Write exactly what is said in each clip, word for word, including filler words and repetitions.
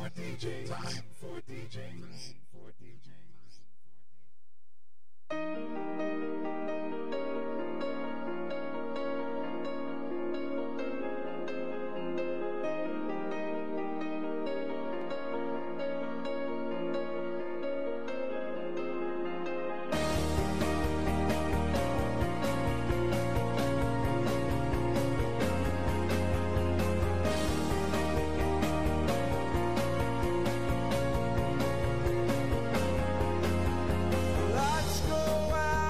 for D Js. Time for D Js. Time for D Js. Lights go out.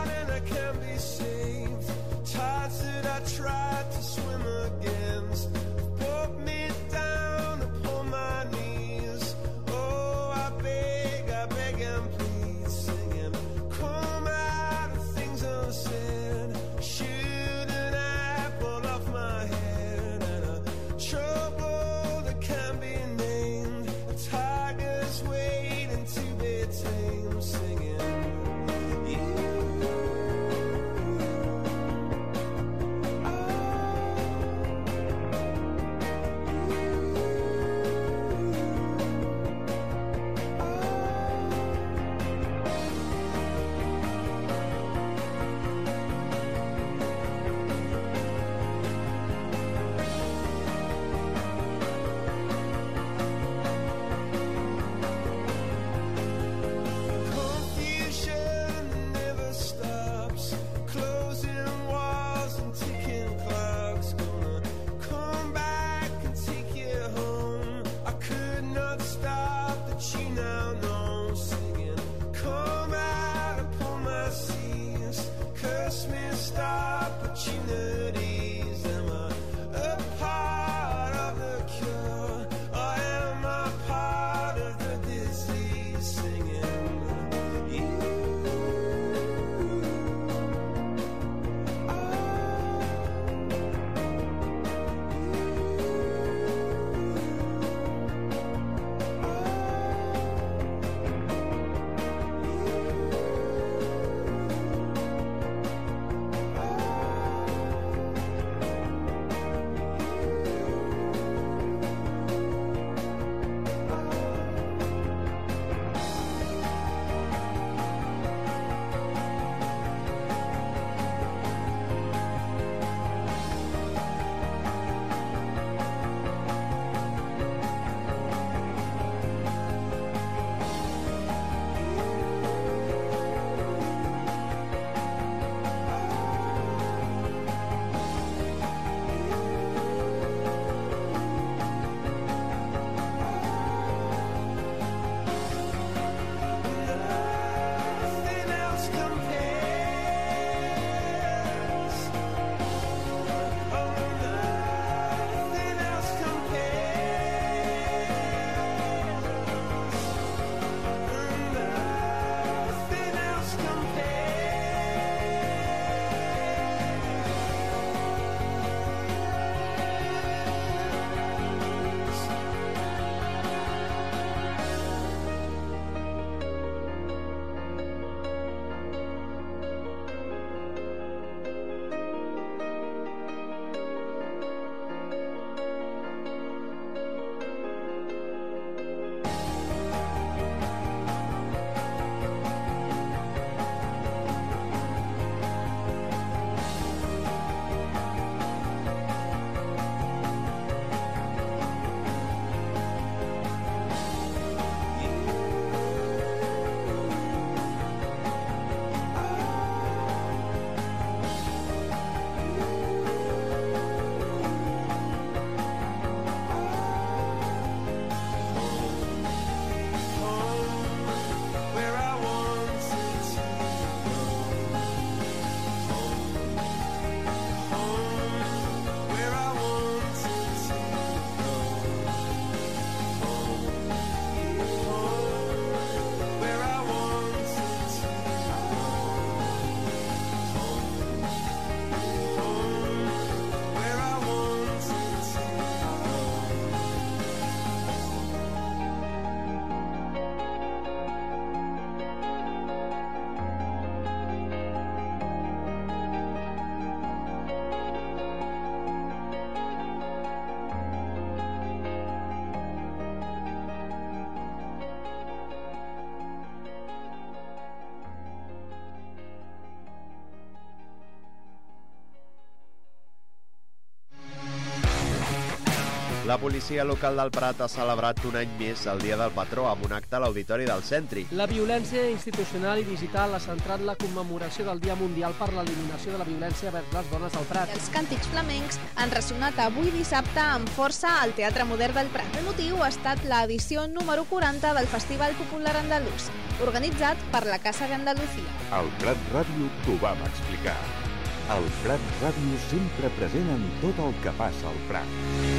La policia local del Prat ha celebrat un any més el Dia del Patró amb un acte a l'Auditori del Centri. La violència institucional i digital ha centrat la commemoració del Dia Mundial per l'eliminació de la violència vers les dones al Prat. Els càntics flamencs han ressonat avui dissabte amb força al Teatre Modern del Prat. El motiu ha estat l'edició número quaranta del Festival Popular Andalús, organitzat per la Casa de Andalucía. Al Prat Ràdio t'ho vam explicar. El Prat Ràdio sempre present en tot el que passa al Prat.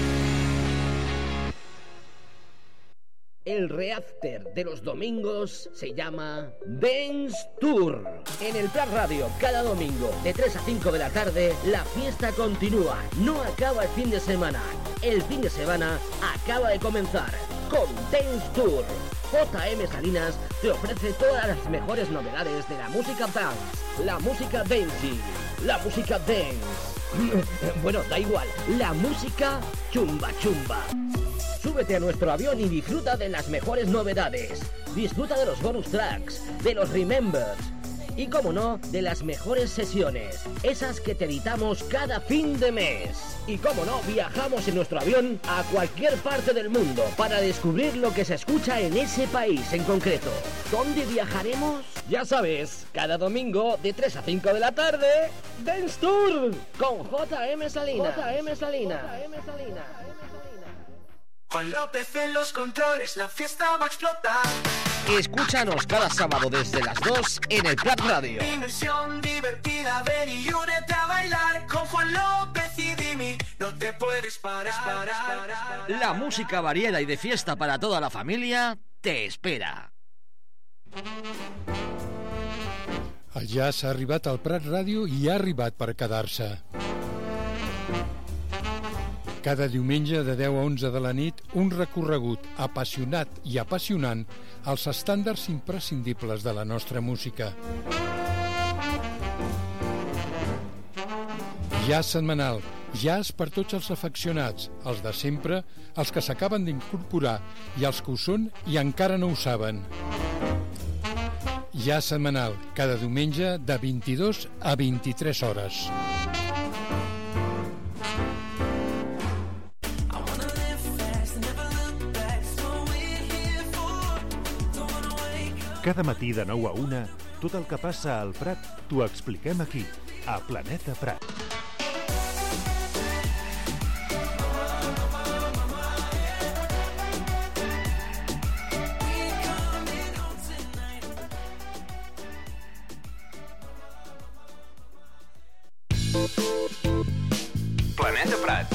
El reafter de los domingos se llama Dance Tour. En el Prat Radio, cada domingo, de tres a cinco de la tarde, la fiesta continúa. No acaba el fin de semana. El fin de semana acaba de comenzar con Dance Tour. J M Salinas te ofrece todas las mejores novedades de la música dance, la música dancing, la música dance. Bueno, da igual, la música chumba chumba. Súbete a nuestro avión y disfruta de las mejores novedades. Disfruta de los bonus tracks, de los remembers y, como no, de las mejores sesiones, esas que te editamos cada fin de mes. Y, como no, viajamos en nuestro avión a cualquier parte del mundo para descubrir lo que se escucha en ese país en concreto. ¿Dónde viajaremos? Ya sabes, cada domingo de tres a cinco de la tarde, Dance Tour con J M Salinas. J M Salinas. J M Salinas. Juan López en los controles, la fiesta va a explotar. Escúchanos cada sábado desde las dos en el Prat Radio. Diversión divertida, ven y únete a bailar con Juan López y Dimi. No te puedes parar, parar, parar. La música variada y de fiesta para toda la familia te espera. El jazz ha arribat al Prat Ràdio i ha arribat per quedar-se. Cada diumenge de deu a onze de la nit, un recorregut apassionat i apassionant als estàndards imprescindibles de la nostra música. Jazz setmanal, jazz per tots els afeccionats, els de sempre, els que s'acaben d'incorporar i els que ho són i encara no ho saben. Jazz setmanal, cada diumenge de vint-i-dos a vint-i-tres hores. Cada matí de nou a una, tot el que passa al Prat t'ho expliquem aquí, a Planeta Prat. Planeta Prat.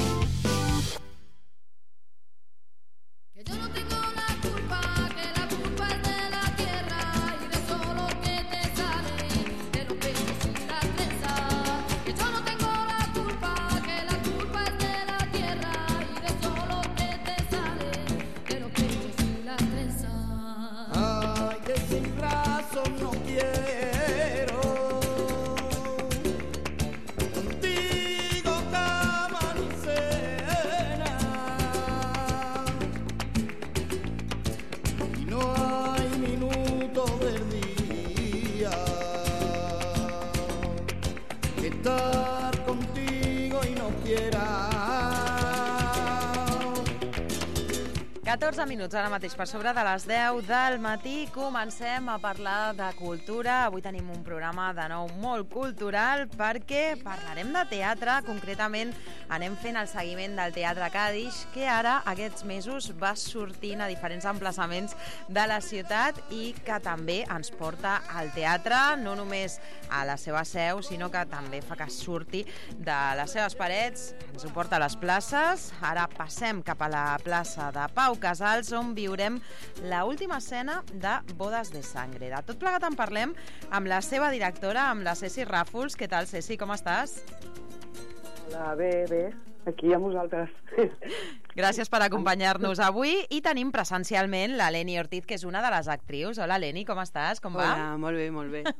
catorze minuts ara mateix per sobre de les deu del matí. Comencem a parlar de cultura. Avui tenim un programa de nou molt cultural perquè parlarem de teatre. Concretament anem fent el seguiment del Teatre Cadix, que ara aquests mesos va sortint a diferents emplaçaments de la ciutat i que també ens porta al teatre, no només a la seva seu, sinó que també fa que surti de les seves parets, ens ho porta a les places. Ara passem cap a la plaça de Pau Casals, on viurem l'última escena de Bodes de Sangre. De tot plegat en parlem amb la seva directora, amb la Ceci Ràfols. Què tal, Ceci? Com estàs? Hola, bé, bé. Aquí amb vosaltres. Gràcies per acompanyar-nos avui. I tenim presencialment la Leni Ortiz, que és una de les actrius. Hola, Leni, com estàs? Com va? Hola, molt bé, molt bé.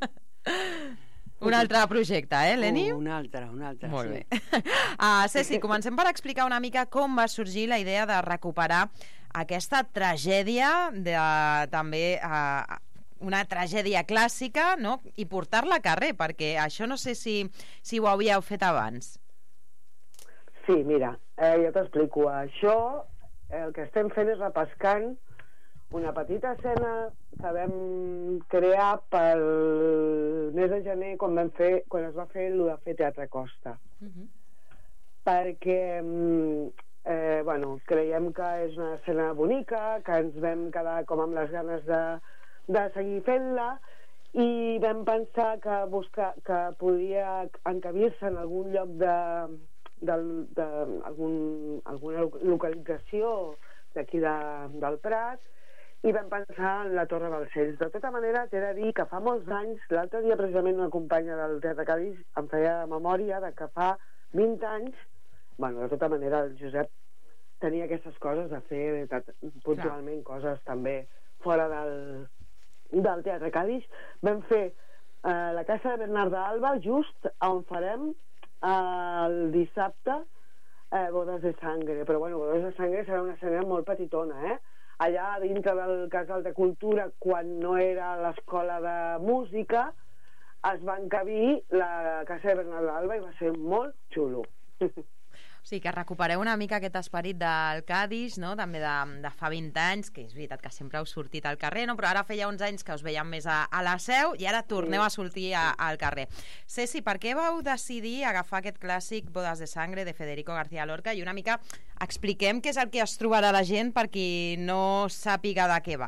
Un altre projecte, eh, Leni? Uh, un altre, un altre, Molt sí. bé. Uh, Ceci, comencem per explicar una mica com va sorgir la idea de recuperar aquesta tragèdia, de, també uh, una tragèdia clàssica, no? I portar-la a carrer, perquè això no sé si, si ho havíeu fet abans. Sí, mira, eh, ja t'explico. Això, el que estem fent és repescant una petita escena que vam crear pel mes de gener quan, vam fer, quan es va fer el de fer Teatre Costa. Uh-huh. Perquè eh, bueno, creiem que és una escena bonica, que ens vam quedar com amb les ganes de, de seguir fent-la, i vam pensar que, buscar, que podia encabir-se en algun lloc de, de, de algun, alguna localització d'aquí de, del Prat, i vam pensar en la Torre dels Cells. De tota manera, t'he de dir que fa molts anys, l'altre dia precisament una companya del Teatre Cadis em feia memòria de que fa vint anys, bueno, de tota manera el Josep tenia aquestes coses de fer puntualment coses també fora del, del Teatre Cadis. Vam fer eh, la Casa de Bernard d'Alba, just on farem eh, el dissabte eh, Bodes de Sangre, però bueno, Bodes de Sangre serà una escena molt petitona, eh? Allà dintre del Casal de Cultura, quan no era l'escola de música, es va encabir la Casa de Bernard d'Alba i va ser molt xulo. O sigui, que recupereu una mica aquest esperit del Cadis, no? També de, de fa vint anys, que és veritat que sempre heu sortit al carrer, no? Però ara feia uns anys que us veiem més a, a la Seu i ara torneu a sortir a, al carrer. Ceci, per què vau decidir agafar aquest clàssic Bodes de Sangre de Federico García Lorca? I una mica expliquem què és el que es trobarà la gent per qui no sàpiga de què va.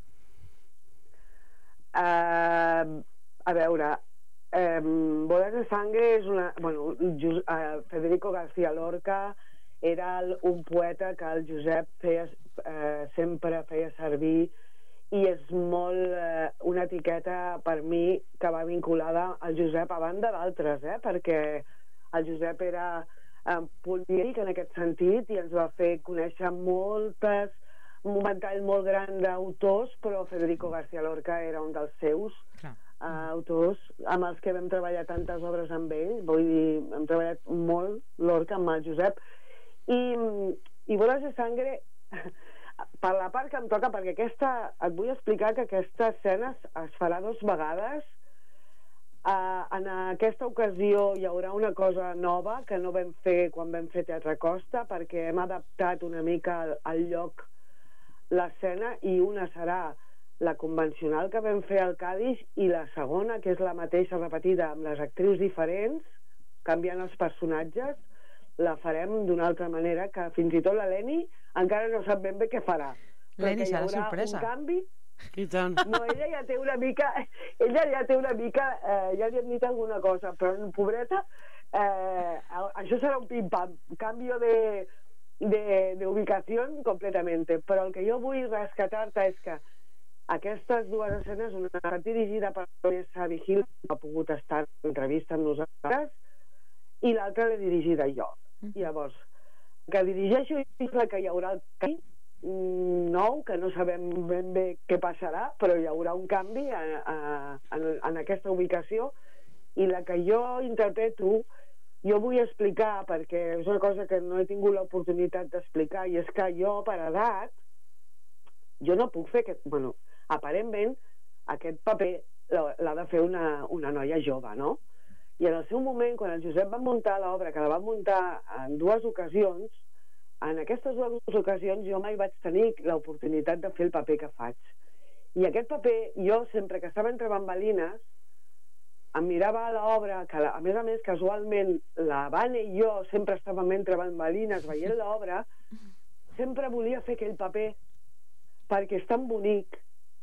Uh, a veure... Um, Bodes de Sangre és una... Bueno, Just, uh, Federico García Lorca era el, un poeta que el Josep feia, uh, sempre feia servir, i és molt uh, una etiqueta per mi que va vinculada al Josep a banda d'altres, eh? Perquè el Josep era uh, polític en aquest sentit i ens va fer conèixer moltes, un ventall molt gran d'autors, però Federico García Lorca era un dels seus. Clar. Uh, autors amb els que vam treballar tantes obres amb ell, vull dir, hem treballat molt Lorca amb el Josep, i, i Bodes de Sangre per la part que em toca, perquè aquesta, et vull explicar que aquesta escena es farà dos vegades. Uh, en aquesta ocasió hi haurà una cosa nova que no vam fer quan vam fer Teatre Costa, perquè hem adaptat una mica al, al lloc l'escena, i una serà la convencional que vam fer al Cadis i la segona, que és la mateixa repetida amb les actrius diferents, canviant els personatges, la farem d'una altra manera, que fins i tot la Leni encara no sap ben bé què farà. Leni serà sorpresa. Un canvi. I tant. No, ella ja té una mica ella ja té una mica eh, ja li han dit alguna cosa, però pobreta, eh, això serà un pim-pam, canvio de de, de ubicación completamente, però el que jo vull rescatar-te és que aquestes dues escenes, una està dirigida per Vanessa Vigil, que ha pogut estar en entrevista amb nosaltres, i l'altra l'he dirigida jo. Mm. I llavors, que dirigeixo és la que hi haurà el canvi nou, que no sabem ben bé què passarà, però hi haurà un canvi a, a, en, en aquesta ubicació, i la que jo interpreto, jo vull explicar, perquè és una cosa que no he tingut l'oportunitat d'explicar, i és que jo, per edat, jo no puc fer aquest... Bueno, aparentment, aquest paper l'ha de fer una, una noia jove, no? I en el seu moment, quan el Josep va muntar l'obra, que la va muntar en dues ocasions, en aquestes dues ocasions jo mai vaig tenir l'oportunitat de fer el paper que faig. I aquest paper, jo sempre que estava entre bambalines, em mirava a l'obra, que a més a més casualment la Vane i jo sempre estàvem entre bambalines veient l'obra, sempre volia fer aquell paper perquè és tan bonic.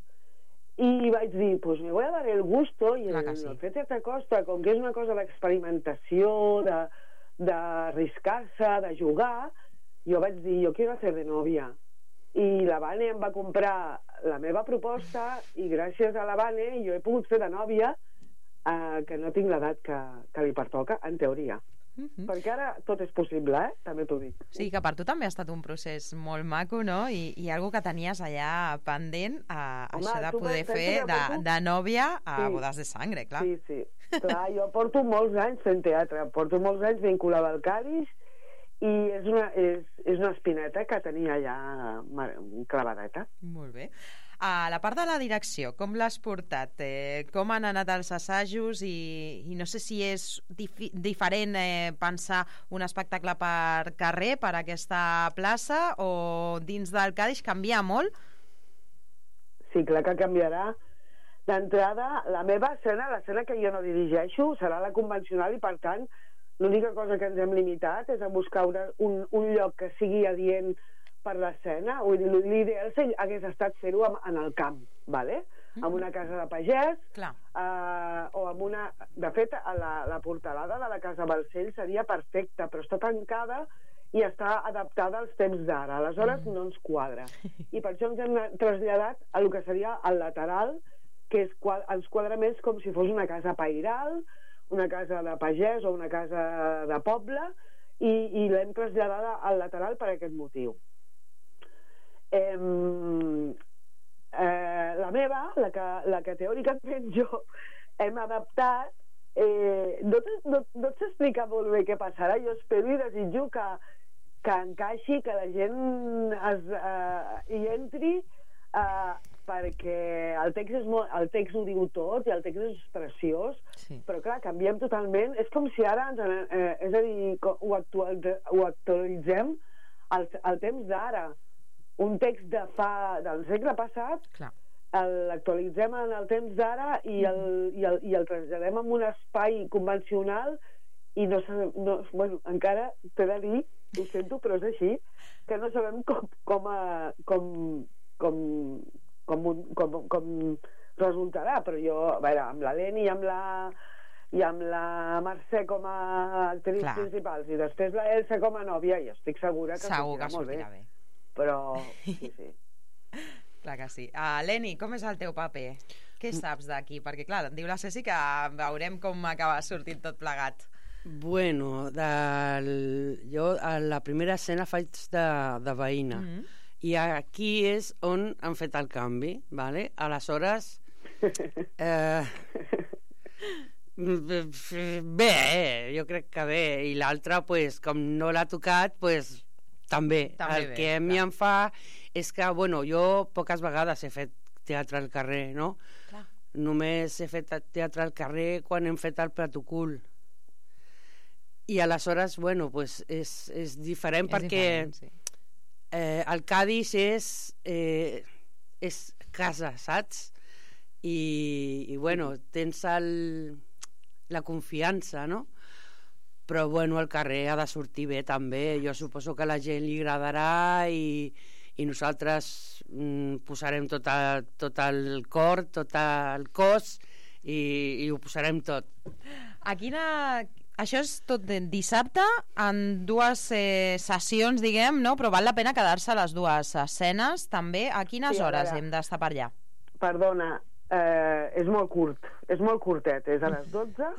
I vaig dir, pues me voy a dar el gusto, i el, sí. el fet de Costa, com que és una cosa d'experimentació, d'arriscar-se, de jugar, jo vaig dir, jo quiero hacer de novia. I la Vane em va comprar la meva proposta, i gràcies a la Vane jo he pogut fer de nòvia, eh, que no tinc l'edat que, que li pertoca, en teoria. Uh-huh. Perquè ara tot és possible, eh? També t'ho dic. Sí, que per tu també ha estat un procés molt maco, no? I, i algo que tenies allà pendent, a, Home, això de poder fer de, de nòvia a sí. Bodes de Sangre, clar. Sí, sí. Clar, jo porto molts anys fent teatre, porto molts anys vinculada al Cadis, i és una, és, és una espineta que tenia allà clavadeta. Molt bé. A la part de la direcció, com l'has portat? Eh, com han anat els assajos i, i no sé si és dif diferent eh, pensar un espectacle per carrer, per aquesta plaça, o dins del Cadix canvia molt? Sí, clar que canviarà. D'entrada, la meva escena, l'escena que jo no dirigeixo, serà la convencional i, per tant, l'única cosa que ens hem limitat és a buscar una, un, un lloc que sigui adient per l'escena. L'ideal hagués estat fer-ho en el camp, vale? Mm-hmm. En una casa de pagès, eh, o amb una... De fet, la, la portalada de la Casa Balcell seria perfecta, però està tancada i està adaptada als temps d'ara. Aleshores mm. no ens quadra. I per això ens hem traslladat a el que seria el lateral, que és, ens quadra més com si fos una casa pairal, una casa de pagès o una casa de poble, i, i l'hem traslladada al lateral per aquest motiu. Eh, eh, la meva, la que, la que teòricament jo hem adaptat, eh, no, no, no et sé explicar molt bé què passarà. Jo espero i desitjo que, que encaixi, que la gent es, eh, hi entri, eh, perquè el text, és molt, el text ho diu tot i el text és preciós, sí. Però clar, canviem totalment. És com si ara ens, eh, és a dir, ho, actual, ho actualitzem al, al temps d'ara. Un text de fa, del segle passat, l'actualitzem en el temps d'ara i, el, i, el, i el traslladem en un espai convencional i no sabem, no, bueno, encara t'he de dir, ho sento, però és així, que no sabem com, com, a, com, com, com, com, com resultarà, però jo, a veure, amb la Leni i amb la i amb la Mercè com a actrius Clar. principals i després la Elsa com a nòvia, i estic segura que Segur sortirà que molt bé. bé. Però, sí, sí. Clar que sí. Uh, Leni, com és el teu paper? Què saps d'aquí? Perquè, clar, diu la Ceci que veurem com acaba sortint tot plegat. Bueno, del... jo a la primera escena faig de, de veïna. Mm-hmm. I aquí és on han fet el canvi, ¿vale? Aleshores... Eh... bé, eh? Jo crec que bé. I l'altra, pues, com no l'ha tocat, pues... També. També el bé, que a mi clar. em fa és que, bueno, jo poques vegades he fet teatre al carrer, no? Clar. Només he fet teatre al carrer quan hem fet el Platocul. I aleshores, bueno, pues és, és diferent és perquè diferent, sí. eh, el Cadix és, eh, és casa, saps? I, i bueno, tens el, la confiança, no? Però bueno, el carrer ha de sortir bé també. Jo suposo que a la gent li agradarà i, i nosaltres mm, posarem tot, a, tot el cor, tot el cos i, i ho posarem tot. A quina... Això és tot de dissabte en dues eh, sessions, diguem, no? Però val la pena quedar-se a les dues escenes també. A quines sí, a hores hem d'estar per allà? Perdona, eh, és molt curt, és molt curtet, és a les dotze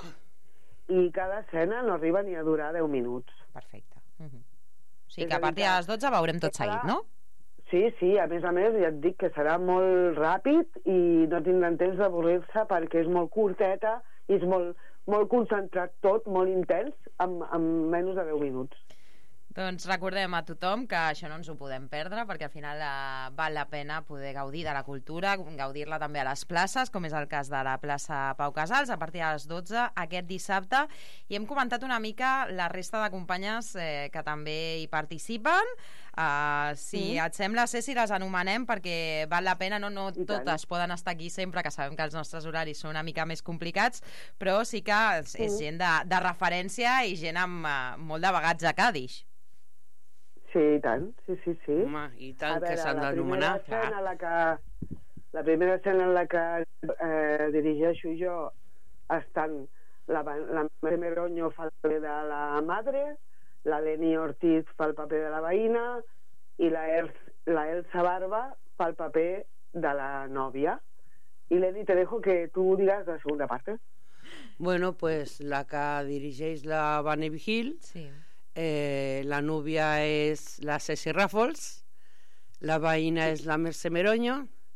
i cada escena no arriba ni a durar deu minuts. Perfecte. Uh-huh. O sigui que a partir de les dotze veurem tot seguit, no? Sí, sí, a més a més ja et dic que serà molt ràpid i no tindran temps d'avorrir-se perquè és molt curteta i és molt, molt concentrat tot, molt intens, en, en menys de deu minuts. Doncs recordem a tothom que això no ens ho podem perdre perquè al final eh, val la pena poder gaudir de la cultura, gaudir-la també a les places, com és el cas de la plaça Pau Casals, a partir de les dotze aquest dissabte. I hem comentat una mica la resta de companyes eh, que també hi participen. Uh, si mm. et sembla, Ceci, les anomenem perquè val la pena, no, no totes poden estar aquí sempre, que sabem que els nostres horaris són una mica més complicats, però sí que és, és gent de, de referència i gent amb uh, molt de bagatge a Cadix. Sí, i tant, sí, sí, sí. Home, i tant, veure, que s'han d'anomenar. La, que, la primera escena en la que eh, dirigeixo jo estan la, la Meroño fa el paper de la madre, la Leni Ortiz fa el paper de la veïna i la, El, la Elsa Barba fa el paper de la nòvia. I Leni, te dejo que tu digas la segunda parte. Bueno, pues la que dirigeix la Vane Vigil, sí. eh, la núvia és la Ceci Ràfols, la veïna sí. és la Mercè Meroño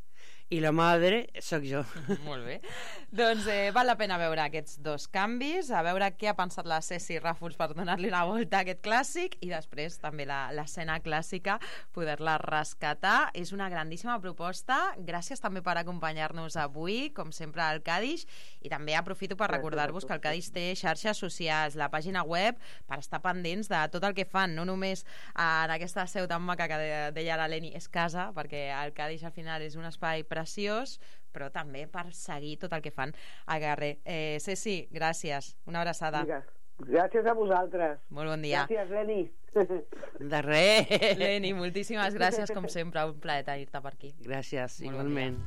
i la madre sóc jo. Molt bé. Doncs eh, val la pena veure aquests dos canvis, a veure què ha pensat la Ceci Ràfols per donar-li una volta a aquest clàssic i després també l'escena clàssica, poder-la rescatar. És una grandíssima proposta. Gràcies també per acompanyar-nos avui, com sempre, al Cadix, i també aprofito per recordar-vos que el Cadix té xarxes socials, la pàgina web, per estar pendents de tot el que fan, no només en aquesta seu tan maca que deia la Leni, és casa, perquè el Cadix al final és un espai preciós, però també per seguir tot el que fan al carrer. Eh, Ceci, gràcies. Una abraçada. Gràcies a vosaltres. Molt bon dia. Gràcies, Leni. De res. Leni, moltíssimes gràcies, com sempre. Un plaer tenir-te per aquí. Gràcies, molt igualment.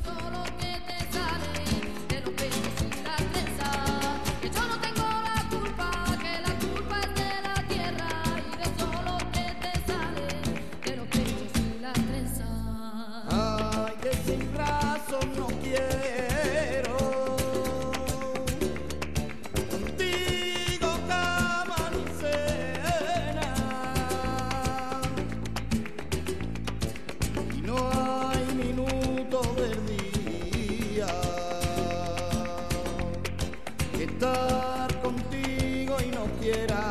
No quiero contigo cama ni cena y no hay minuto del día que estar contigo y no quiera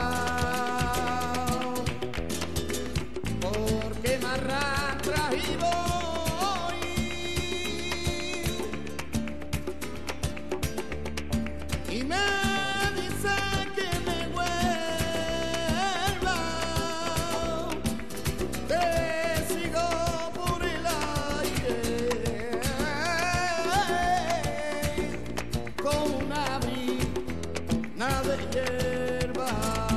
porque me arrastras y voy. Y me dice que me vuelva, te sigo por el aire con una brina de hierba.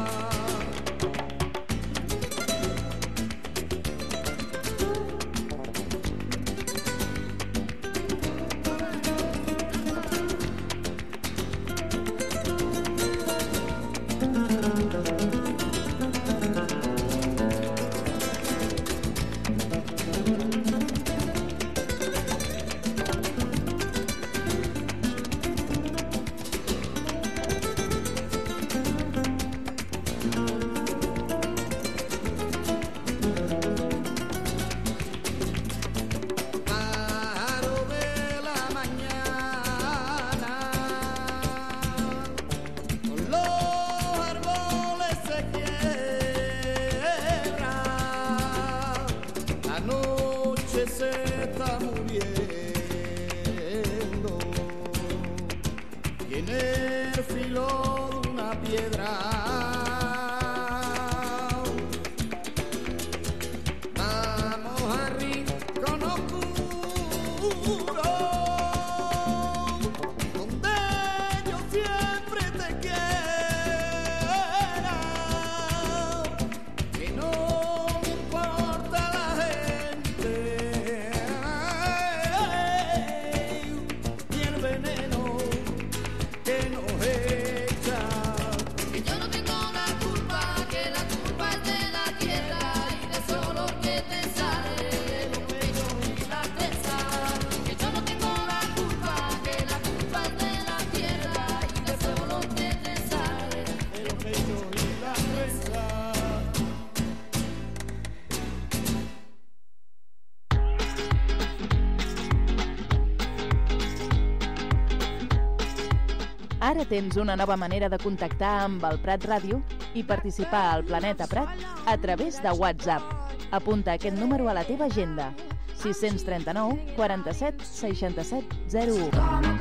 Ara tens una nova manera de contactar amb el Prat Ràdio i participar al Planeta Prat a través de WhatsApp. Apunta aquest número a la teva agenda. sis tres nou, quaranta-set, seixanta-set, zero u.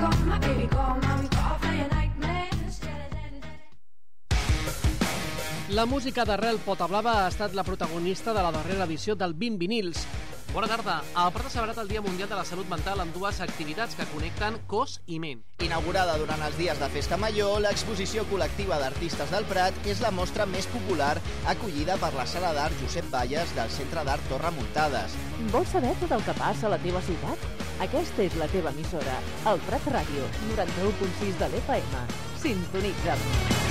La música d'Arrel Potablava ha estat la protagonista de la darrera edició del vint vinils. Bona tarda. El Prat ha celebrat el Dia Mundial de la Salut Mental amb dues activitats que connecten cos i ment. Inaugurada durant els dies de Festa Major, l'exposició col·lectiva d'artistes del Prat és la mostra més popular acollida per la Sala d'Art Josep Valles del Centre d'Art Torre Muntades. Vols saber tot el que passa a la teva ciutat? Aquesta és la teva emissora, el Prat Ràdio, noranta-u punt sis de l'F M. Sintonitza'm.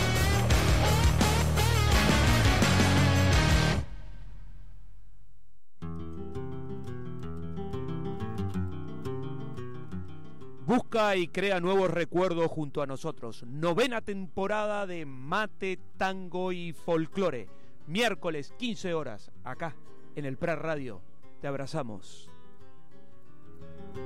Busca y crea nuevos recuerdos junto a nosotros. Novena temporada de Mate, Tango y Folclore. Miércoles, quince horas, acá, en el Prat Radio. Te abrazamos.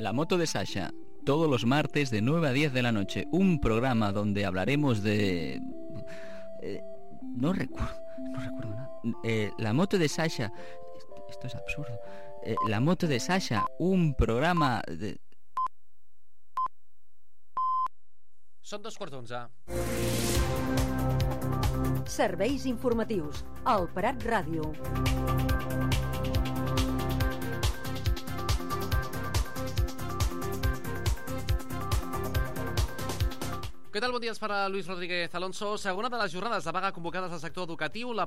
La moto de Sasha, todos los martes de nueve a diez de la noche. Un programa donde hablaremos de... Eh, no recuerdo, no recuerdo nada. Eh, la moto de Sasha... Esto, esto es absurdo. Eh, la moto de Sasha, un programa de... Són dos quarts d'onze. Serveis informatius. El Prat Ràdio. Què tal? Bon dia, es farà Luis Rodríguez Alonso. Segona de les jornades de vaga convocades al sector educatiu. La